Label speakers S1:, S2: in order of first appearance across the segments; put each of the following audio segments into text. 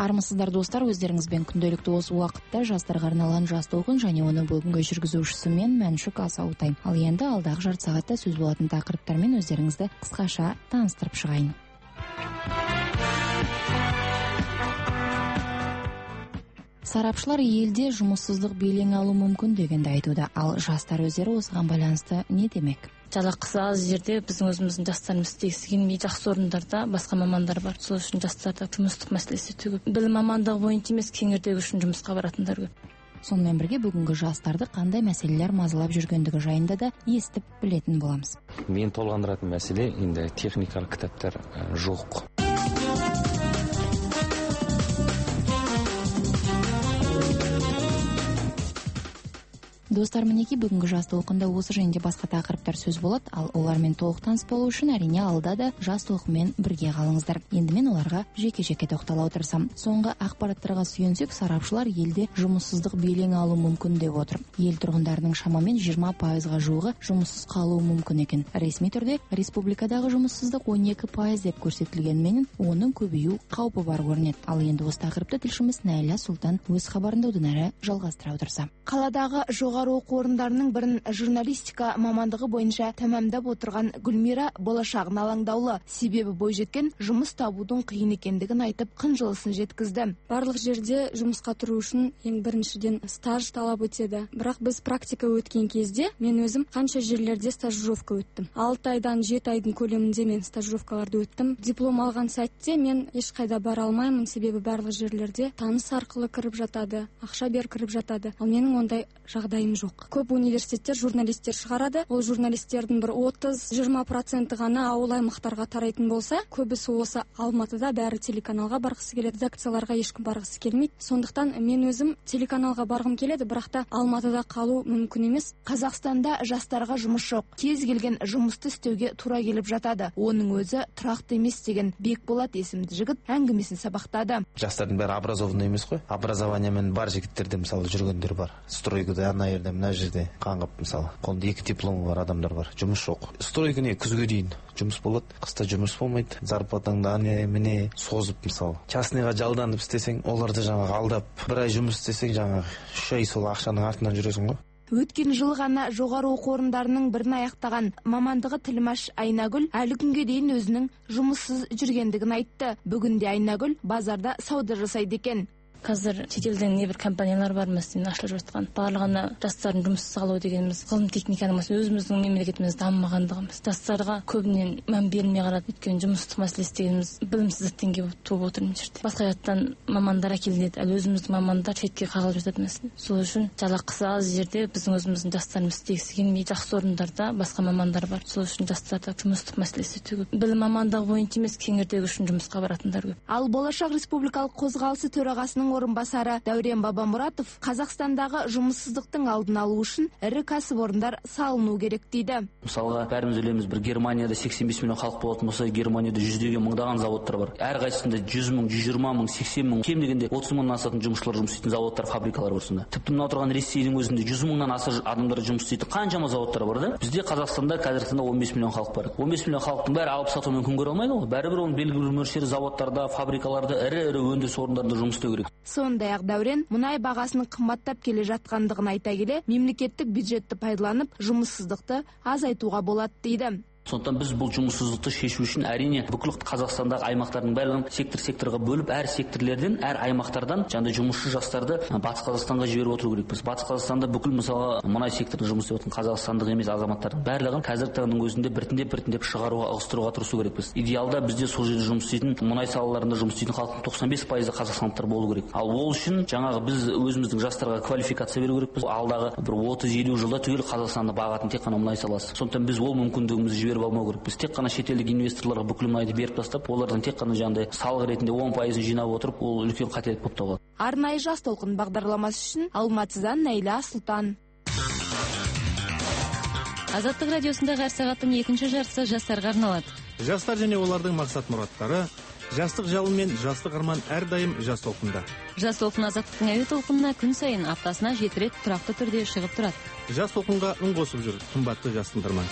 S1: Армысыздар достар, өздеріңізбен күнделікті осы уақытта жастарға арналған жас толқын және оны бүгінгі жүргізушісі мен Мәншүк Асаутай. Ал енді алдағы жарты сағатта сөз болатын тақырыптармен өздеріңізді қысқаша таныстырып шығайын. Сарапшылар елде жұмыссыздық белең алу мүмкін дегенді айтуда, ал жастар өздері осыған байланысты не демек?
S2: Жалақысы аз жерде біздің өзіміздің жастарымыз істегісі келмей, жақсы орындарда басқа мамандар бар. Сол үшін жастарда жұмыстық мәселесі көп. Білім мамандығы бойынша емес, кеңірдегі үшін жұмысқа баратындар көп.
S1: Сонымен бірге бүгінгі жастарды қандай мәселелер мазалап жүргендігі жайында да естіп білетін боламыз.
S3: Мен толғандыратын мәселе енді техникалық кітаптар жоқ.
S1: Достар, мінеки бүгінгі жас толқында осы және басқа тақырыптар сөз болады, ал олармен толық таныс болу үшін әрине алда да жас толқынмен бірге қалыңыздар. Енді мен оларға жеке-жеке тоқтала отырсам. Соңғы ақпараттарға сүйенсек, сарапшылар елде жұмыссыздық белең алу мүмкін деп отыр. Ел тұрғындарының шамамен 20%-ға жуығы жұмыссыз қалуы мүмкін екен. Ресми түрде республикадағы жұмыссыздық 12% деп көрсетілгенмен, оның көбею қаупі бар көрінеді. Ал енді осы тақырыпты тілшіміз Найля Сұлтан өз хабарында одан әрі жалғастыра отырса.
S4: Қаладағы жоғары оқу орындарының бірін журналистика мамандығы бойынша тәмамдап отырған Гүлмира болашағын алаңдаулы. Себебі бойжеткен жұмыс табудың қиын екендігін айтып, қынжылысын жеткізді.
S5: Барлық жерде жұмысқа тұру үшін ең біріншіден стаж талап етеді. Бірақ біз практика өткен кезде мен өзім қанша жерлерде стажировка өттім. 6 айдан 7 айдың көлемінде мен стажировкаларды өттім. Диплом алған сәтте мен ешқайда бара алмаймын, себебі барлық жерлерде таныс арқылы кіріп жатады, ақша беріп кіріп жатады. Ал менің ондай жағдайым жоқ. Көп университеттер журналистер шығарады. Ол журналистердің бір 30-20% ғана ауыл аймақтарға тарайтын болса, көбісі осы Алматыда, бәрі телеканалға барғысы келеді, редакцияларға ешкім барғысы келмейді. Сондықтан мен өзім телеканалға барғым келеді, бірақ та Алматыда қалу мүмкін емес.
S4: Қазақстанда жастарға жұмыс жоқ. Кез келген жұмысты істеуге тура келіп жатады. Оның өзі тұрақты емес деген Бекболат есімді жігіт әңгімесін сабақтады.
S6: Жастардың бәрі образованный емес қой. Образованиямен бар жігіттерде мысалы жүргендер бар. Стройкада ана жерде, мына жерде қаңғып, мысалы қолында 2 дипломы бар адамдар бар. Жұмыс жоқ. Стройка не күзге дейін жұмыс болады, қыста жұмыс болмайды. Зарплатаңды міне созып, мысалы частныйға жалданып істесең, оларды жаңағы алдап, бір ай жұмыс істесең, жаңағы 3 ай сол ақшаның артынан жүресің ғой.
S4: Өткен жыл ғана жоғары оқу орындарының бірін аяқтаған мамандығы Тілмаш Айнагүл әлі күнге дейін өзінің жұмыссыз жүргендігін айтты. Бүгінде Айнагүл базарда сауда жасайды екен.
S2: Қазір шетелден небір компаниялар бар мәселен ашылып жатқан. Барлығына жастардың жұмыссыз қалу дегеніміз ғылым техниканың өзіміздің мемлекетіміз дамымағандығымыз. Жастарға көбінен мән берілмей қарады. Өйткені жұмыссыздық мәселесі дегеніміз білімсіздіктен келіп туып отыр мына жерде. Басқа жақтан мамандар әкелінеді, ал өзіміздің мамандар шетке қағылып жатады мәселен. Сол үшін жалақысы аз жерде біздің өзіміздің жастарымыз істегісі келмей, жақсы орындарда басқа мамандар бар. Сол үшін жастарда жұмыссыздық мәселесі көп. Білім мамандығы бойынша емес, кеңірдегі үшін жұмысқа баратындар көп.
S4: Ал Болашақ республикалық қозғалысы төрағасының орынбасары Дәурен Бабамұратов Қазақстандағы жұмыссыздықтың алдын алу үшін ірі кәсіпорындар салыну керек дейді.
S7: Мысалға, бәріміз білеміз, бір Германияда 85 миллион халық болатын болса, Германияда жүздеген мыңдаған заводтар бар. Әрқайсысында 100 мың, 120 мың, 80 мың, кем дегенде 30 мыңнан асатын жұмысшылар жұмыс істейтін заводтар, фабрикалар бар сонда. Тіпті мына отырған Ресейдің өзінде 100 мыңнан аса адамдар жұмыс істейтін қаншама заводтар бар да? Бізде Қазақстанда қазіргі таңда 15 миллион халық бар. 15 миллион халықтың бәрі алып сатумен күн көре алмайды ғой. Бәрібір оның белгілі бір мөлшері заводтарда, фабрикаларда, ірі өндіріс орындарында жұмыс істеу керек.
S4: Сондай-ақ Дәурен мұнай бағасының қымбаттап келе жатқандығын айта келе, мемлекеттік бюджетті пайдаланып, жұмыссыздықты азайтуға болады дейді.
S7: Сондықтан біз бұл жұмыссыздықты шешу үшін әрине бүкіл Қазақстандағы аймақтардың барлығын сектор-секторға бөліп, әр секторлерден, әр аймақтардан жаңағыдай жұмысшы жастарды Батыс Қазақстанға жіберіп отыру керекпіз. Батыс Қазақстанда бүкіл мысалы мұнай секторында жұмыс істеп жатқан қазақстандық емес азаматтардың барлығын қазіргі таңның өзінде біртіндеп шығаруға, ығыстыруға тырысу керекпіз. Идеалда бізде сол жерде жұмыс істейтін, мұнай салаларында жұмыс істейтін халықтың 95% қазақстандықтар болу керек. Ал ол үшін жаңағы біз өзіміздің жастарға квалификация беру керекпіз. Алдағы бір 30-50 жылда түгел Қазақстанды бағатын тек қана мұнай саласы. Сондықтан біз ол мүмкіндігімізді жіберіп алмау керекпіз. Тек қана шетелдік инвесторларға бүкіл мұнайды беріп тастап, олардан тек қана жаңағыдай салық ретінде 10% жинап отырып, ол үлкен қателік болып табылады.
S4: Арнайы жас толқын бағдарламасы үшін Алматыдан Найля Сұлтан.
S8: Азаттық радиосындағы әр сағаттың екінші жартысы жастарға арналады.
S9: Жастар және олардың мақсат-мұраттары, жастық жалын мен жастық арман әрдайым жас толқында.
S8: Жас толқын азаттықтың әуе толқынына күн сайын аптасына 7 рет тұрақты түрде шығып тұрады.
S9: Жас толқынға үн қосып жүр, қымбатты жас тыңдарман.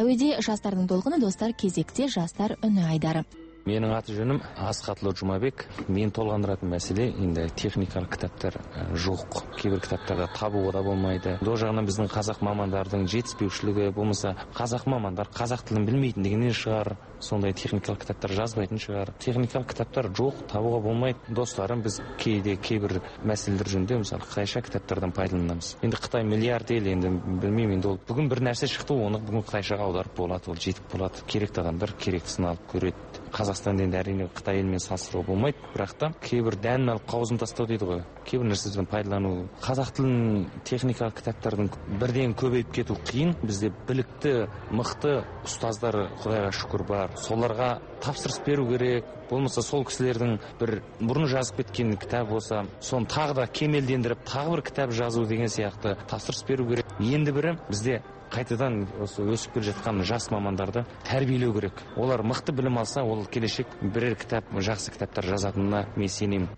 S1: әуеде жастардың толқыны, достар, кезекте жастар үні айдары.
S3: Менің аты жөнім Асқатлы Жұмабек. Мен толғандыратын мәселе енді техникалық кітаптар жоқ. Кейбір кітаптарда табуға да болмайды. До жағынан біздің қазақ мамандардың жетіспеушілігі, болмаса қазақ мамандар қазақ тілін білмейтіндігінен шығар, сондай техникалық кітаптар жазбайтын шығар. Техникалық кітаптар жоқ, табуға болмайды. Достарым, біз кейде кейбір мәселелер жөнінде мысалы қытайша кітаптардан пайдаланамыз. Енді Қытай миллиард ел, енді білмеймін, енді ол бүгін бір нәрсе шықты, оны бүгін қытайшаға аударып болады, ол жетіп болады. Керекті адамдар керектісін алып көреді. Қазақстанда енді әрине Қытай елмен салыстыруға болмайды, бірақ та кейбір дәнін алып қауызын тастау дейді ғой. Кейбір нәрседен пайдалану. Қазақ тілін техникалық кітаптардың бірден көбейіп кету қиын. Бізде білікті, мықты ұстаздар Құдайға шүкір бар. Соларға тапсырыс беру керек. Болмаса сол кісілердің бір бұрын жазып кеткен кітап болса, соны тағы да кемелдендіріп, тағы бір кітап жазу деген сияқты тапсырыс беру керек. Енді бірі бізде қайтадан осы өсіп келе жатқан жас мамандарды тәрбиелеу керек. Олар мықты білім алса, ол келешек бірер кітап, жақсы кітаптар жазатынына мен сенемін.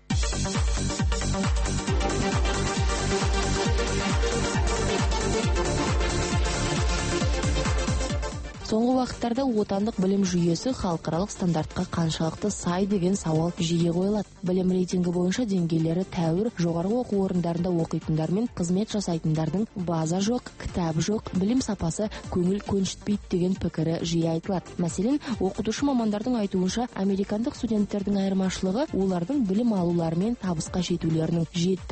S1: Соңғы уақыттарда отандық білім жүйесі халықаралық стандартқа қаншалықты сай деген сауал жиі қойылады. Білім рейтингі бойынша деңгейлері тәуір, жоғарғы оқу орындарында оқитындар мен қызмет жасайтындардың база жоқ, кітап жоқ, білім сапасы көңіл көншітпейді деген пікірі жиі айтылады. Мәселен, оқытушы мамандардың айтуынша, американдық студенттердің айырмашылығы олардың білім алулары мен табысқа жетулерінің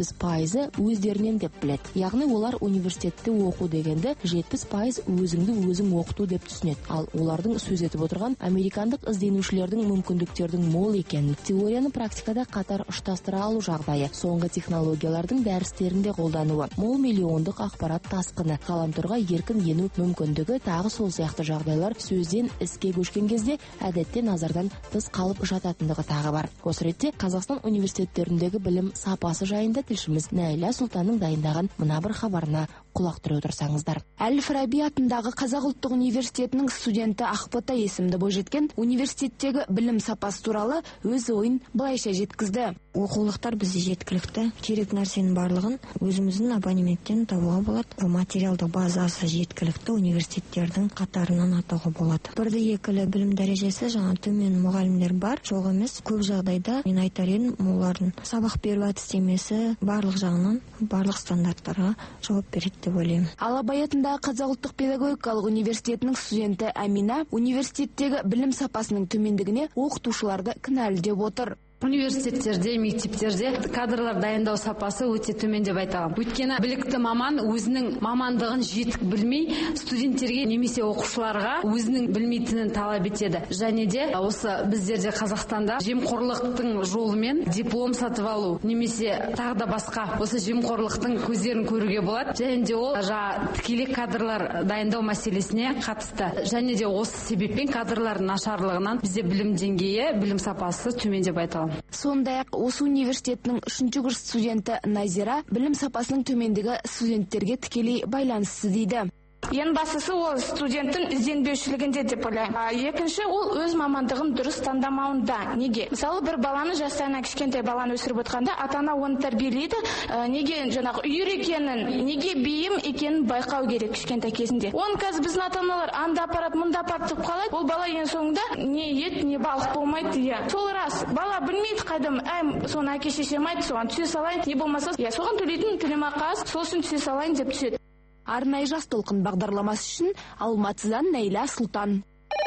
S1: 70% өздерінен деп біледі. Яғни олар университетте оқу дегенді 70% өзіңді өзің оқыту деп түсінеді. Ал олардың сөз етіп отырған американдық ізденушілердің мүмкіндіктердің мол екенін, теорияны практикада қатар ұштастыра алу жағдайы, соңғы технологиялардың дәрістерінде қолдануы, мол миллиондық ақпарат тасқыны, ғаламторға еркін ену мүмкіндігі, тағы сол сияқты жағдайлар сөзден іске көшкен кезде әдетте назардан тыс қалып жататындығы тағы бар. Осы ретте Қазақстан университеттеріндегі білім сапасы жайында тілшіміз Найля Сұлтанның дайындаған мына бір хабарына құлақ түре отырсаңыздар.
S4: Әл-Фараби атындағы Қазақ ұлттық университетінің студенті Ақбота есімді бойжеткен университеттегі білім сапасы туралы өз ойын былайша жеткізді.
S10: Оқулықтар бізде жеткілікті, керек нәрсенің барлығын өзіміздің абонементтен табуға болады. Материалдық базасы жеткілікті университеттердің қатарынан атауға болады. Бірді екілі білім дәрежесі жаңа төмен мұғалімдер бар, жоқ емес. Көп жағдайда мен айтар едім, олардың сабақ беру әдістемесі барлық жағынан барлық стандарттарға жауап береді деп ойлаймын.
S4: Ал Абай атындағы Қазақ ұлттық педагогикалық университетінің студенті Амина университеттегі білім сапасының төмендігіне оқытушыларды кінәлі деп отыр.
S11: Университеттерде, мектептерде кадрлар дайындау сапасы өте төмен деп айтамын. Өйткені білікті маман өзінің мамандығын жетік білмей, студенттерге немесе оқушыларға өзінің білмейтінін талап етеді. Және де осы біздерде Қазақстанда жемқорлықтың жолымен диплом сатып алу, немесе тағы да басқа осы жемқорлықтың көздерін көруге болады. Және де ол тікелей кадрлар дайындау мәселесіне қатысты. Және де осы себеппен кадрлардың нашарлығынан бізде білім деңгейі, білім сапасы төмен деп айтамын.
S4: Сондай-ақ осы университетінің 3-ші курс студенті Назира білім сапасының төмендігі студенттерге тікелей байланысты дейді.
S12: Ең бастысы ол студенттің ізденбеушілігінде деп ойлаймын. Екінші, ол өз мамандығын дұрыс таңдамауында. Неге? Мысалы, бір баланы жастайынан кішкентай баланы өсіріп отқанда, ата-ана оны тәрбиелейді. Неге жаңағы үйір екенін, неге бейім екенін байқау керек кішкентай кезінде. Оны қазір біздің ата-аналар анда апарат, мұнда апарат деп қалайды. Ол бала ең соңында не ет, не балық болмайды. Сол рас. Бала білмейді қайдам, соны әке-шешем айтты, соған түсе салайын. Не болмаса, соған төлейтін төлемақы аз, сол үшін түсе салайын деп түседі.
S4: Арнайы жас толқын бағдарламасы үшін Алматыдан Найля Сұлтан.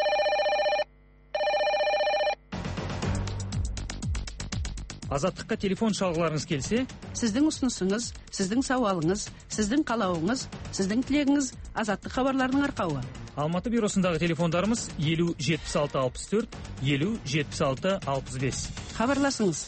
S13: Азаттыққа телефон шалғыларыңыз келсе,
S14: сіздің ұсынысыңыз, сіздің сауалыңыз, сіздің қалауыңыз, сіздің тілегіңіз Азаттық хабарларының арқауы.
S13: Алматы бюросындағы телефондарымыз 50 76 64, 50 76 65.
S14: Хабарласыңыз.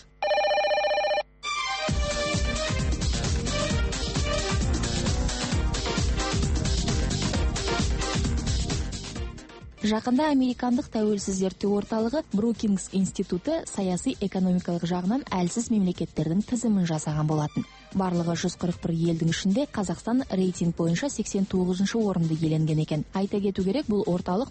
S1: Жақында американдық тәуелсіз зерттеу орталығы Брукингс институты саяси экономикалық жағынан әлсіз мемлекеттердің тізімін жасаған болатын. Барлығы 141 елдің ішінде Қазақстан рейтинг бойынша 89-шы орынды иеленген екен. Айта кету керек, бұл орталық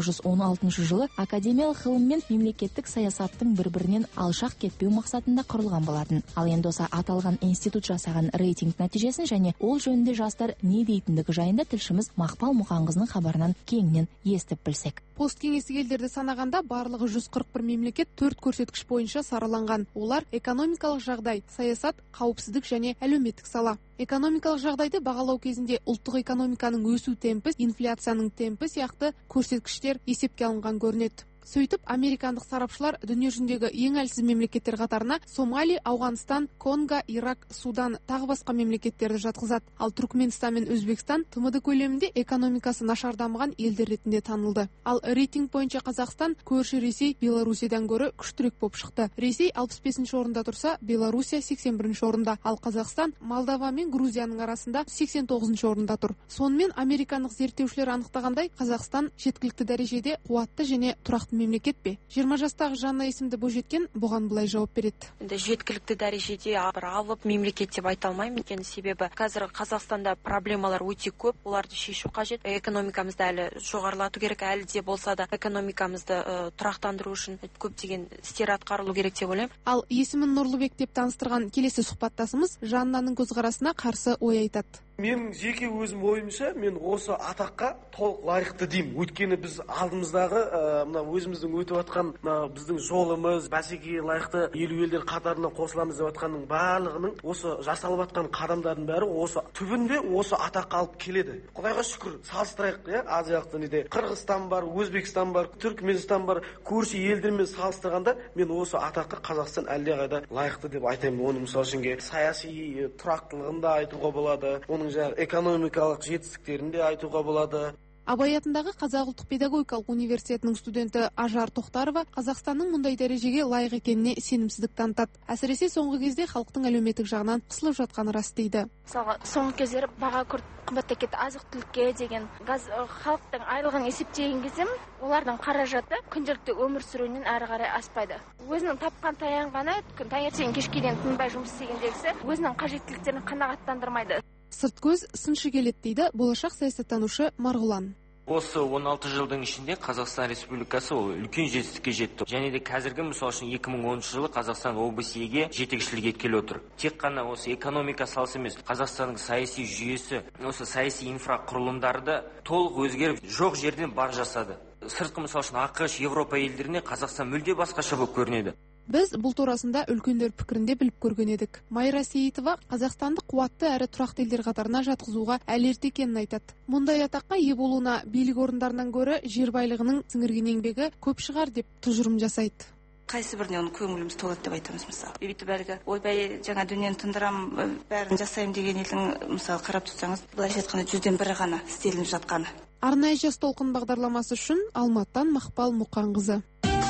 S1: 1916 жылы академиялық ғылым мен мемлекеттік саясаттың бір-бірінен алшақ кетпеу мақсатында құрылған болатын. Ал енді осы аталған институт жасаған рейтинг нәтижесін және ол жөнінде жастар не дейтіндігі жайында тілшіміз Мақпал Мұқанқызының хабарынан кеңінен естіп білсек.
S15: Посткеңестік елдерді санағанда барлығы 141 мемлекет 4 көрсеткіш бойынша сараланған. Олар экономикалық жағдай, саясат, қауіпсіздік және әлеуметтік сала. Экономикалық жағдайды бағалау кезінде ұлттық экономиканың өсу темпі, инфляцияның темпі сияқты көрсеткіштер есепке алынған көрінеді. Сөйтіп, американдық сарапшылар дүние жүзіндегі ең әлсіз мемлекеттер қатарына Сомали, Ауғанстан, Конго, Ирак, Судан тағы басқа мемлекеттерді жатқызады. Ал Түркменстан мен Өзбекстан ТМД көлемінде экономикасы нашар дамыған елдер ретінде танылды. Ал рейтинг бойынша Қазақстан көрші Ресей, Беларусиядан гөрі күштірек болып шықты. Ресей 65-ші орында тұрса, Беларусия 81-ші орында, ал Қазақстан Молдова мен Грузияның арасында 89-ші орында тұр. Сонымен американдық зерттеушілер анықтағандай, Қазақстан жеткілікті дәрежеде қуатты және тұрақты мемлекет пе? 20 жастағы Жанна есімді бойжеткен бұған былай жауап береді.
S16: Жеткілікті дәрежеде алып мемлекет деп айта алмаймын, екен себебі қазір Қазақстанда проблемалар өте көп, оларды шешу қажет. Экономикамызды әлі жоғарылату керек, әлі де болса да экономикамызды тұрақтандыру үшін көптеген істер атқарылу керек деп ойлаймын.
S15: Ал есімін Нұрлыбек деп таныстырған келесі сұхбаттасымыз Жаннаның көзқарасына қарсы ой айтады.
S17: Мен жеке өзім ойымша, мен осы атаққа толық лайықты деймін. Өйткені біз алдымыздағы мына өзіміздің өтіп жатқан біздің жолымыз, бәсекеге лайықты елу елдер қатарына қосыламыз деп жатқанның барлығының осы жасалып жатқан қадамдардың бәрі осы түбінде осы атаққа алып келеді. Құдайға шүкір, салыстырайық, Азияқта неде Қырғызстан бар, Өзбекстан бар, Түркменстан бар, көрші елдермен салыстырғанда мен осы атаққа Қазақстан әлдеқайда лайықты деп айтаймын. Оның мысалы үшін саяси тұрақтылығында айтуға болады, оның экономикалық жетістіктерінде айтуға болады.
S15: Абай атындағы Қазақ ұлттық педагогикалық университетінің студенті Ажар Тоқтарова Қазақстанның мұндай дәрежеге лайық екеніне сенімсіздік танытады. Әсіресе соңғы кезде халықтың әлеуметтік жағынан қысылып жатқаны рас дейді.
S18: Мысалға, соңғы кездері баға күрт қымбаттап кетті, азық-түлікке деген халықтың айлығын есептеген кезде олардың қаражаты күнделікті өмір сүруінен әрі қарай аспайды. Өзінің тапқан таянғаны таңертең кешке дейін тынбай жұмыс істегендегісі өзінің қажеттіліктерін қанағаттандырмайды.
S15: Сырт көз сыншы келеді дейді болашақ саясаттанушы Марғұлан.
S19: Осы 16 жылдың ішінде Қазақстан Республикасы ол үлкен жетістікке жетті. Және де қазіргі мысалы үшін 2010 жылы Қазақстан ОБСЕ-ге жетекшілік еткелі отыр. Тек қана осы экономика саласы емес, Қазақстанның саяси жүйесі, осы саяси инфрақұрылымдары да толық өзгеріп, жоқ жерден бар жасады. Сыртқы мысалы үшін ақш, Европа елдеріне Қазақстан мүлде басқаша болып көрінеді.
S15: Біз бұл турасында үлкендер пікірінде біліп көрген едік. Майра Сейітова Қазақстанды қуатты әрі тұрақты елдер қатарына жатқызуға әлі ерте екенін айтады. Мұндай атаққа ие болуына билік орындарынан гөрі жер байлығының сіңірген еңбегі көп шығар деп тұжырым жасайды.
S20: Қайсы біріне оны көңіліміз толады деп айтамыз мысалы. Бүйтіп әлгі ойбай жаңа дүниені тындырам, бәрін жасаймын деген елдің мысалы қарап тұрсаңыз, былайша айтқанда 100-ден 1 ғана істелініп жатқаны.
S15: Арнайы жас толқын бағдарламасы үшін Алматыдан Мақпал Мұқанқызы.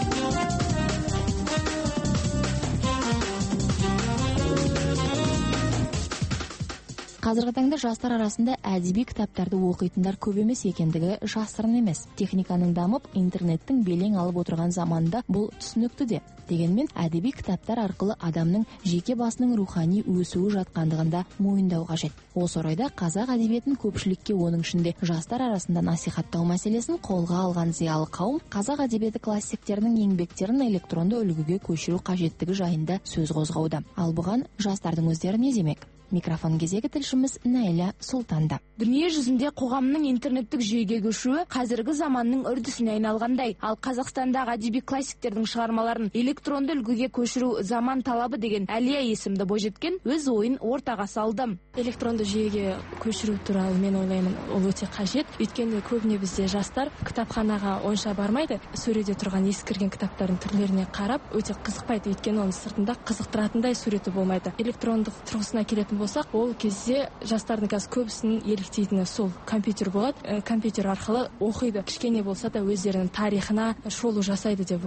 S1: Қазіргі таңда жастар арасында әдеби кітаптарды оқитындар көп емес екендігі жасырын емес. Техниканың дамып, интернеттің белең алып отырған заманында бұл түсінікті де. Дегенмен әдеби кітаптар арқылы адамның жеке басының рухани өсуі жатқандығында мойындау қажет. Осы орайда қазақ әдебиетін көпшілікке, оның ішінде жастар арасында насихаттау мәселесін қолға алған зиялы қауым қазақ әдебиеті классиктерінің еңбектерін электронды үлгіге көшіру қажеттігі жайында сөз қозғауда. Ал бұған жастардың өздері не демек? Микрофон кезегі тілшіміз Найля Сұлтанда.
S4: Дүние жүзінде қоғамның интернеттік жүйеге көшуі қазіргі заманның үрдісіне айналғандай, ал Қазақстандағы әдеби классиктердің шығармаларын электронды үлгіге көшіру заман талабы деген Әлия есімді бойжеткен өз ойын ортаға салды.
S2: Электронды жүйеге көшіру туралы мен ойлаймын, ол өте қажет. Өйткені көбіне бізде жастар кітапханаға онша бармайды, сөреде тұрған ескірген кітаптардың түрлеріне қарап өте қызықпайды. Өйткені оның сыртында қызықтыратындай суреті болмайды. Электрондық тұрғысына келетін болсақ, ол кезде жастардың қазір көбісінің еліктейтіні сол компьютер болады. Компьютер арқылы оқиды. Кішкене болса да өздерінің тарихына шолу жасайды деп ойлаймын.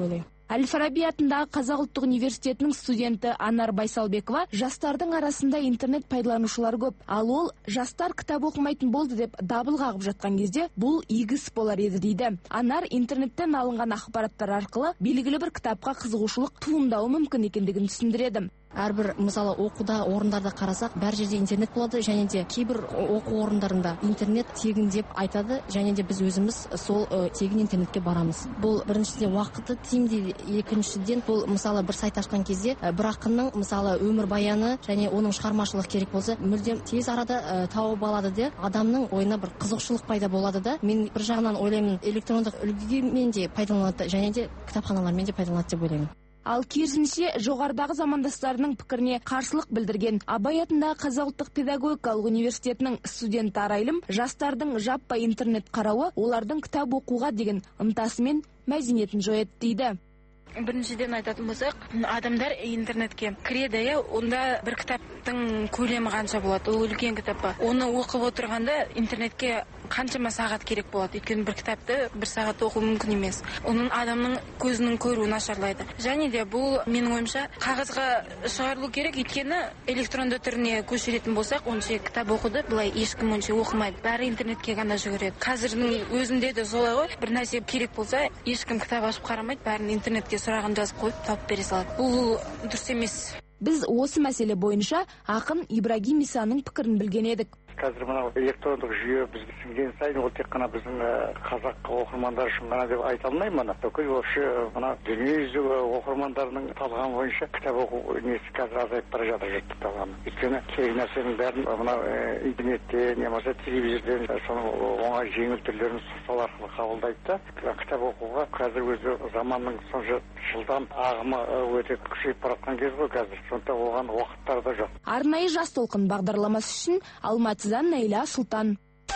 S4: Әл-Фараби атындағы Қазақ ұлттық университетінің студенті Анар Байсалбекова жастардың арасында интернет пайдаланушылар көп. Ал ол жастар кітап оқымайтын болды деп дабыл қағып жатқан кезде бұл игі іс болар еді дейді. Анар интернеттен алынған ақпараттар арқылы белгілі бір кітапқа қызығушылық туындауы мүмкін екендігін түсіндіреді.
S21: Әрбір мысалы оқуда орындарда қарасақ, бәр жерде интернет болады, және де кейбір оқу орындарында интернет тегін деп айтады, және де біз өзіміз сол тегін интернетке барамыз. Бұл біріншіден уақытты тиімді, екіншіден бұл мысалы бір сайт ашқан кезде бір ақынның мысалы өмірбаяны және оның шығармашылығы керек болса, мүлдем тез арада тауып алады да, адамның ойына бір қызығушылық пайда болады да. Мен бір жағынан ойлаймын, электрондық үлгімен де пайдаланады, және де кітапханалармен де пайдаланады деп ойлаймын.
S4: Ал керісінше жоғарыдағы замандастарының пікіріне қарсылық білдірген Абай атындағы Қазақ ұлттық педагогикалық университетінің студенті Арайлым жастардың жаппай интернет қарауы олардың кітап оқуға деген ынтасы мен мәдениетін жояды дейді.
S22: Біріншіден айтатын болсақ, адамдар интернетке кіреді, онда бір кітаптың көлемі қанша болады, ол үлкен кітап па. Оны оқып отырғанда интернетке қаншама сағат керек болады. Өйткені бір кітапты бір сағат оқу мүмкін емес. Оның адамның көзінің көруі нашарлайды. Және де бұл менің ойымша қағазға шығарылу керек, өйткені электронды түріне көшіретін болсақ, онша кітап оқуды былай ешкім онша оқымайды. Бәрі интернетке ғана жүгіреді. Қазірдің өзінде де солай ғой. Бір нәрсе керек болса, ешкім кітап ашып қарамайды, бәрін интернетке сұрағын жазып қойып тауып бере салады. Бұл дұрыс емес.
S4: Біз осы мәселе бойынша ақын Ибрагим Исаның пікірін білген едік.
S23: Қазір мынау электрондық жүйе бізді сіңген сайын ол тек қана біздің қазақ оқырмандар үшін ғана деп айта алмаймын. Бүкіл вообще мына дүниежүзі оқырмандарының талғамы бойынша кітап оқу несі қазір азайып бара жатыр жұрттың талғамы. Өйткені керек нәрсенің бәрін мынау интернетте не болмаса телевизорден соның оңай жеңіл түрлерін сол арқылы қабылдайды да. Кітап оқуға қазір өзі заманның сонша жылдам ағымы өте күшейіп бара жатқан кез ғой қазір. Сондықтан оған уақыттар да жоқ.
S4: Арнайы жас толқын бағдарламасы үшін Алматыдан Найла Сұлтан.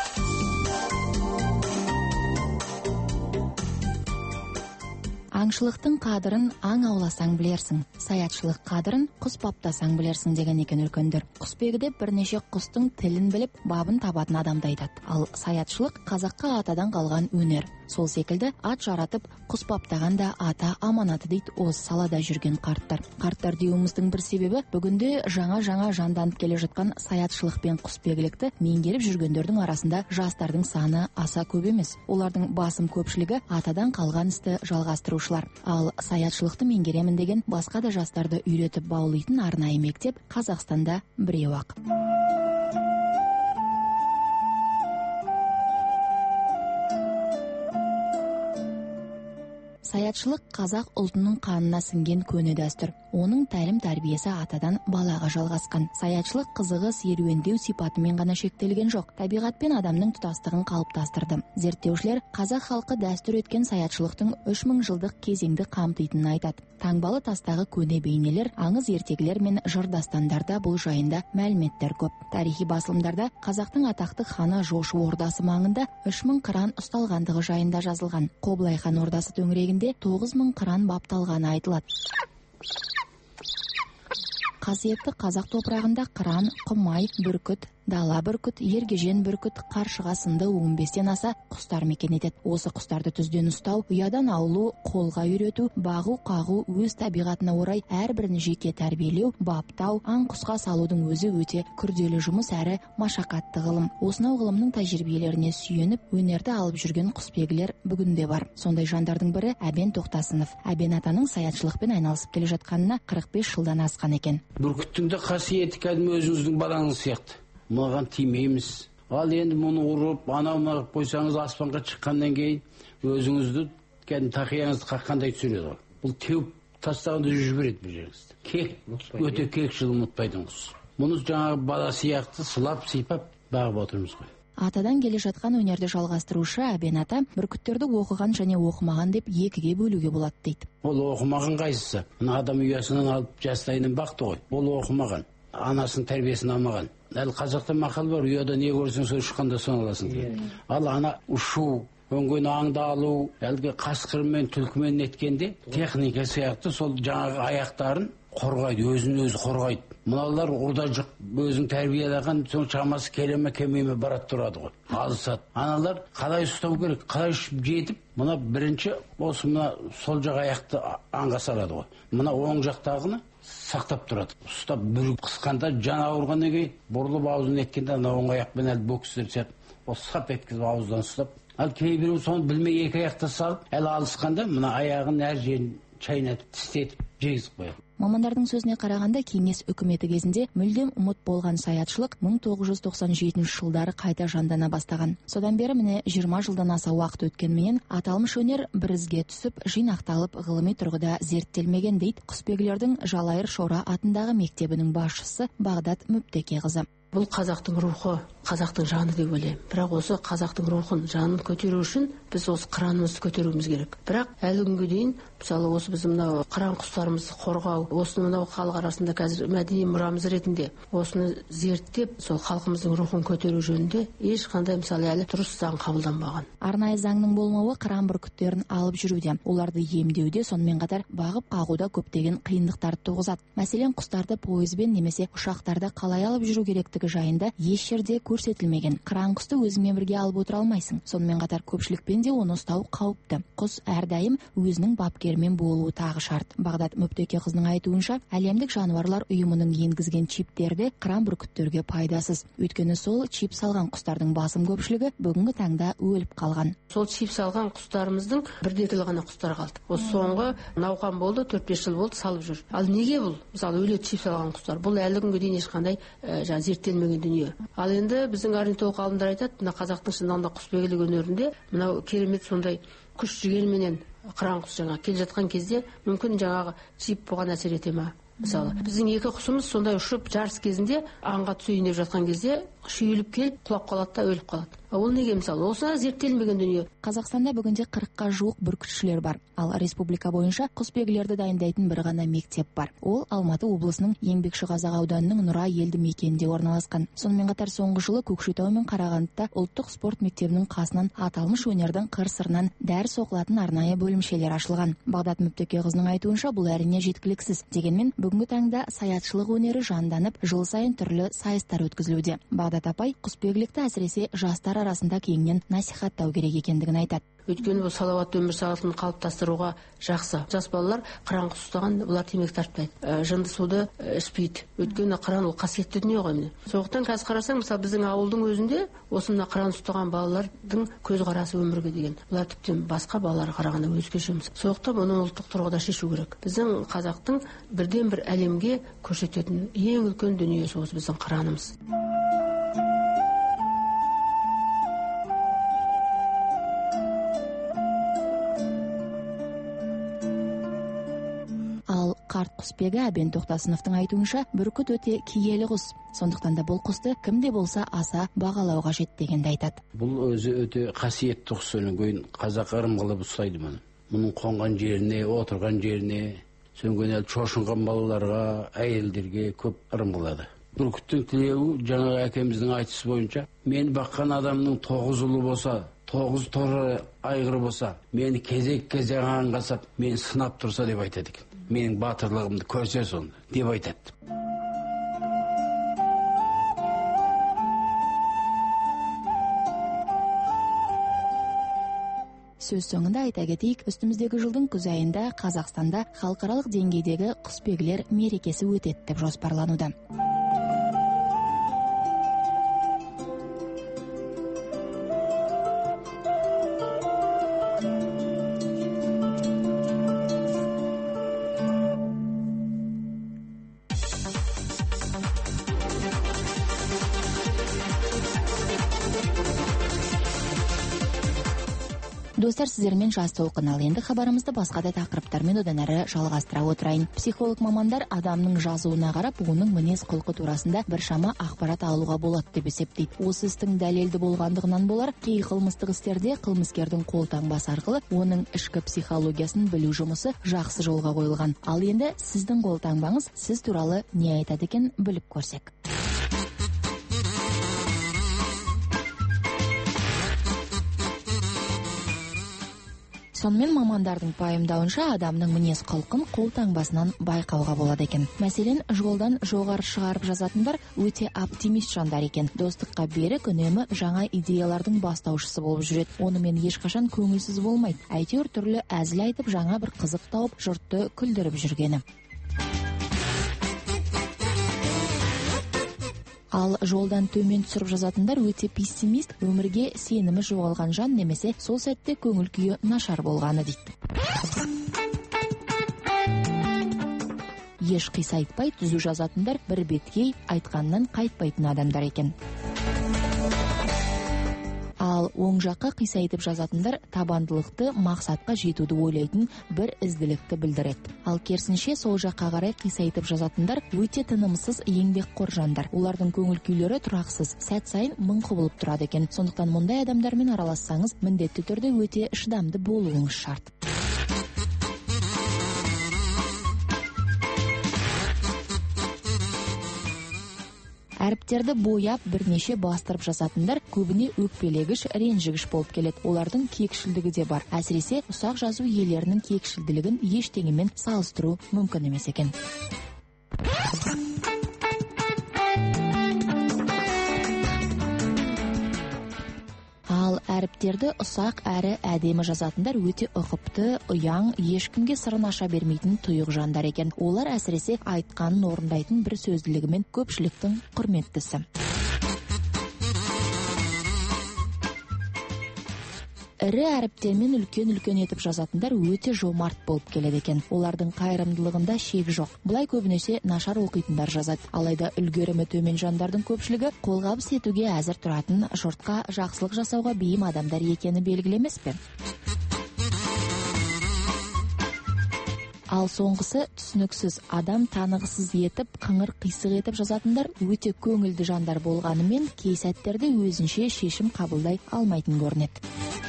S1: Аңшылықтың қадырын аң ауласаң білерсің, саятшылық қадырын құс баптасаң білерсің деген екен үлкендер. Құсбегі бірнеше құстың тілін біліп, бабын табатын адамды айтады. Ал саятшылық қазаққа атадан қалған өнер. Сол секілді ат жаратып, құс баптаған да ата аманаты дейді осы салада жүрген қарттар. Қарттар деуіміздің бір себебі бүгінде жаңа жанданып келе жатқан саятшылық пен құсбегілікті меңгеріп жүргендердің арасында жастардың саны аса көп емес. Олардың басым көпшілігі атадан қалған істі жалғастырушылар. Ал саятшылықты меңгеремін деген басқа да жастарды үйретіп баулитын арнайы мектеп Қазақстанда біреу-ақ. Саятшылық қазақ ұлтының қанына сіңген көне дәстүр. Оның тәлім тәрбиесі атадан балаға жалғасқан. Саятшылық қызығы серуендеу сипатымен ғана шектелген жоқ, табиғат пен адамның тұтастығын қалыптастырды. Зерттеушілер қазақ халқы дәстүр еткен саятшылықтың 3000 жылдық кезеңді қамтитынын айтады. Таңбалы тастағы көне бейнелер, аңыз ертегілер мен жыр дастандарда бұл жайында мәліметтер көп. Тарихи басылымдарда қазақтың атақты ханы Жошы ордасы маңында 3000 қыран ұсталғандығы жайында жазылған. Қоблай хан ордасы төңірегінде 9000 қыран бапталғаны айтылады. Қасиетті қазақ топырағында қыран, құмай, бүркіт, дала бүркіт, ергежен бүркіт, қаршыға сынды 15-тен аса құстар мекен етеді. Осы құстарды түзден ұстау, ұядан аулу, қолға үйрету, бағу, қағу өз табиғатына орай әрбірін жеке тәрбиелеу, баптау, аң құсқа салудың өзі өте күрделі жұмыс әрі машақатты ғылым. Осынау ғылымның тәжірибелеріне сүйеніп, өнерді алып жүрген құсбегілер бүгінде бар. Сондай жандардың бірі Әбен Тоқтасынов. Әбен атаның саятшылықпен айналысып келе жатқанына 45 жылдан асқан екен.
S24: Бүркіттің де қасиеті кәдімгі өзіңіздің балаңыз сияқты. Маған тимейміз. Ал енді мұны ұрып, анау қойсаңыз аспанға шыққаннан кейін өзіңізді кәдімгі тақияңызды қаққандай түсіреді. Бұл теуіп тастағанда жүріп береді бір жеріңізді. Кек, өте кекшіл ұмытпайтын құс. Мұны жаңағы бала сияқты сылап, сипап бағып отырмыз ғой.
S1: Атадан келе жатқан өнерді жалғастырушы Әбен ата бүркіттерді оқыған және оқымаған деп екіге бөлуге болады дейді.
S24: Ол оқымаған қайсысы? Адам ұясынан алып жастайынан бақты ғой. Ол оқымаған. Анасының тәрбиесін алмаған. Әлі қазақта мақал бар, ұяда не көрсең сол ұшқанда соны аласың. Ал ана ұшу, өңген аңды алу, әлгі қасқырмен, түлкімен неткенде техника сияқты сол жаңағы аяқтарын қорғайды, өзін өзі қорғайды. Мыналар урда жық, өзің тәрбиелеген соң шамасы келеме кемеме барат тұрады ғой. Алысады. Аналар қалай ұстау керек, қалай жетіп, мына бірінші осы мына сол жақ аяқты аңға салады ғой. Мына оң жақтағыны сақтап тұрады. Ұстап бір қысқанда жан ауырғаннан кейін бұрылып аузын еткенде ана оң аяқпен әлі бокстер сияқты ол сап еткізіп ауыздан ұстап. Ал кейбіреу соны білмей екі аяқты салып, әлі алысқанда мына аяғын әр жерін шайнатып, тістетіп, жегізіп қояды.
S1: Мамандардың сөзіне қарағанда кеңес үкіметі кезінде мүлдем ұмыт болған саятшылық 1997 жылдары қайта жандана бастаған. Содан бері міне 20 жылдан аса уақыт өткенменен аталмыш өнер бірізге түсіп, жинақталып, ғылыми тұрғыда зерттелмеген дейді Құсбегілердің Жалайыр Шора атындағы мектебінің басшысы Бағдат Мүптекеқызы.
S5: Бұл қазақтың рухы, қазақтың жаны деп ойлаймын. Бірақ осы қазақтың рухын, жанын көтеру үшін біз осы қыранымызды көтеруіміз керек. Бірақ әлі күнге дейін, мысалы осы біз мынау қыран құстарымызды қорғау, осыны мынау халық арасында қазір мәдени мұрамыз ретінде осыны зерттеп, сол халқымыздың рухын көтеру жөнінде ешқандай мысалы әлі дұрыс заң қабылданбаған.
S1: Арнайы заңның болмауы қыран бүркіттерін алып жүруде, оларды емдеуде, сонымен қатар бағып қағуда көптеген қиындықтарды туғызады. Мәселен, құстарды пойызбен немесе ұшақтарда қалай алып жүру керектігі жайында еш жерде көрсетілмеген. Қыран құсты өзіңмен бірге алып отыра алмайсың. Сонымен қатар көпшілікпен де оны ұстау қауіпті. Құс әрдайым өзінің бапкерімен болуы тағы шарт. Бағдат Мүптекеқызының айтуынша, әлемдік жануарлар ұйымының енгізген чиптерді қыран бүркіттерге пайдасыз. Өйткені сол чип салған құстардың басым көпшілігі бүгінгі таңда өліп қалған.
S5: Сол чип салған құстарымыздың бірдекілі ғана құстар қалды. Осы соңғы науқан болды, 4-5 жыл болды салып жүр. Ал неге бұл? Мысалы өледі чип салған құстар. Бұл әлі күнге дейін ешқандай зерттелмеген дүние. Ал енді біздің орнитолог ғалымдар айтады, мына қазақтың шынында құсбегілік өнерінде мынау керемет сондай күш жігерменен қыран құс жаңа келе жатқан кезде мүмкін жаңағы чип бұған әсер ете ма? Мысалы, біздің екі құсымыз сондай ұшып жарыс кезінде аңға түсейін деп жатқан кезде шүйіліп келіп құлап қалады да өліп қалады. Ол неге мысалы? Осы зерттелмеген дүние.
S1: Қазақстанда бүгінде 40-қа жуық бүркітшілер бар. Ал республика бойынша құсбегілерді дайындайтын бір ғана мектеп бар. Ол Алматы облысының Еңбекшіқазақ ауданының Нұра елді мекенінде орналасқан. Сонымен қатар соңғы жылы Көкшетау мен Қарағандыда ұлттық спорт мектебінің қасынан аталмыш өнердің қыр-сырынан дәріс оқылатын арнайы бөлімшелер ашылған. Бағдат Мүптекеқызының айтуынша, бұл әрине жеткіліксіз. Дегенмен бүгінгі таңда саятшылық өнері жанданып, жыл сайын түрлі сайыстар өткізілуде. Бағдат апай құсбегілікті әсіресе жастар арасында кеңінен насихаттау керек екендігін айтады.
S5: Өйткені бұл салауатты өмір салтын қалыптастыруға жақсы. Жас балалар қыран құс ұстаған, бұлар темекі тартпайды, жынды суды ішпейді. Өйткені қыран ол қасиетті дүние ғой міне. Сондықтан қазір қарасаң, мысалы біздің ауылдың өзінде осы мына қыран ұстаған балалардың көзқарасы өмірге деген. Бұлар тіптен басқа балаларға қарағанда өзгеше. Сондықтан бұны ұлттық тұрғыда шешу керек. Біздің қазақтың бірден бір әлемге көрсететін ең үлкен дүниесі осы біздің қыранымыз.
S1: Қарт құсбегі Әбен Тоқтасыновтың айтуынша, бүркіт өте киелі құс. Сондықтан да бұл құсты кімде болса аса бағалау қажет дегенді айтады.
S24: Бұл өзі өте қасиетті құс, содан кейін қазақ ырым қылып ұстайды мұны. Мұның қонған жеріне, отырған жеріне, содан шошынған балаларға, әйелдерге көп ырым қылады. Бүркіттің тілеуі жаңағы әкеміздің айтысы бойынша, мен баққан адамның 9 ұлы болса, 9 торы айғыры болса, мені кезек-кезек аңғасап, мені сынап тұрса деп айтады екен. Менің батырлығымды көрсе сонда деп айтады.
S1: Сөз соңында айта кетейік, үстіміздегі жылдың күз айында Қазақстанда халықаралық деңгейдегі құсбегілер мерекесі өтеді деп жоспарлануда. Достар, сіздермен жас толқын. Ал енді хабарымызды басқа да тақырыптармен одан әрі жалғастыра отырайын. Психолог мамандар адамның жазуына қарап, оның мінез құлқы турасында біршама ақпарат алуға болады деп есептейді. Осы істің дәлелді болғандығынан болар, кей қылмыстық істерде қылмыскердің қолтаңбасы арқылы оның ішкі психологиясын білу жұмысы жақсы жолға қойылған. Ал енді сіздің қолтаңбаңыз сіз туралы не айтады екен, біліп көрсек. Сонымен мамандардың пайымдауынша адамның мінез құлқын қолтаңбасынан байқауға болады екен. Мәселен, жолдан жоғары шығарып жазатындар өте оптимист жандар екен. Достыққа берік, үнемі жаңа идеялардың бастаушысы болып жүреді. Онымен ешқашан көңілсіз болмайды. Әйтеуір түрлі әзіл айтып, жаңа бір қызық тауып, жұртты күлдіріп жүргені. Ал жолдан төмен түсіріп жазатындар өте пессимист, өмірге сенімі жоғалған жан, немесе сол сәтте көңіл күйі нашар болғаны дейді. Еш қисайтпай түзу жазатындар бір беткей, айтқаннан қайтпайтын адамдар екен. Ал оң жаққа қисайтып жазатындар табандылықты, мақсатқа жетуді ойлайтын бір ізділікті білдіреді. Ал керісінше сол жаққа қарай қисайтып жазатындар өте тынымсыз, еңбекқор жандар. Олардың көңіл күйлері тұрақсыз, сәт сайын мың құбылып тұрады екен. Сондықтан мұндай адамдармен аралассаңыз, міндетті түрде өте шыдамды болуыңыз шарт. Әріптерді бояп бірнеше бастырып жазатындар көбіне өкпелегіш, ренжігіш болып келеді. Олардың кекшілдігі де бар. Әсіресе ұсақ жазу иелерінің кекшілділігін ештеңемен салыстыру мүмкін емес екен. Ал әріптерді ұсақ әрі әдемі жазатындар өте ұқыпты, ұяң, ешкімге сырын аша бермейтін тұйық жандар екен. Олар әсіресе айтқанын орындайтын бір сөзділігімен көпшіліктің құрметтісі. Ірі әріптермен үлкен етіп жазатындар өте жомарт болып келеді екен. Олардың қайырымдылығында шек жоқ. Бұлай көбінесе нашар оқитындар жазады. Алайда үлгерімі төмен жандардың көпшілігі қолғабыс етуге әзір тұратын, жұртқа жақсылық жасауға бейім адамдар екені белгілі емес пе? Ал соңғысы түсініксіз, адам танығысыз етіп, қыңыр қисық етіп жазатындар өте көңілді жандар болғанымен, кей сәттерде өзінше шешім қабылдай алмайтын көрінеді.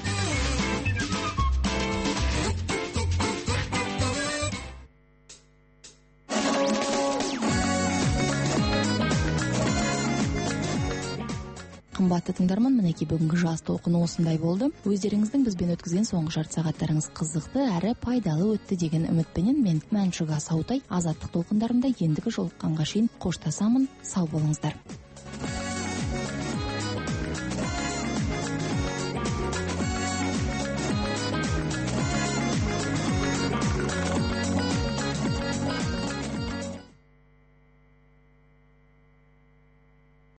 S1: Қымбатты тыңдарман, мінекей бүгінгі жас толқыны осындай болды. Өздеріңіздің бізбен өткізген соңғы жарты сағаттарыңыз қызықты әрі пайдалы өтті деген үмітпенен мен Мәншүк Асаутай, азаттық толқындарында ендігі жолыққанға шейін қоштасамын. Сау болыңыздар.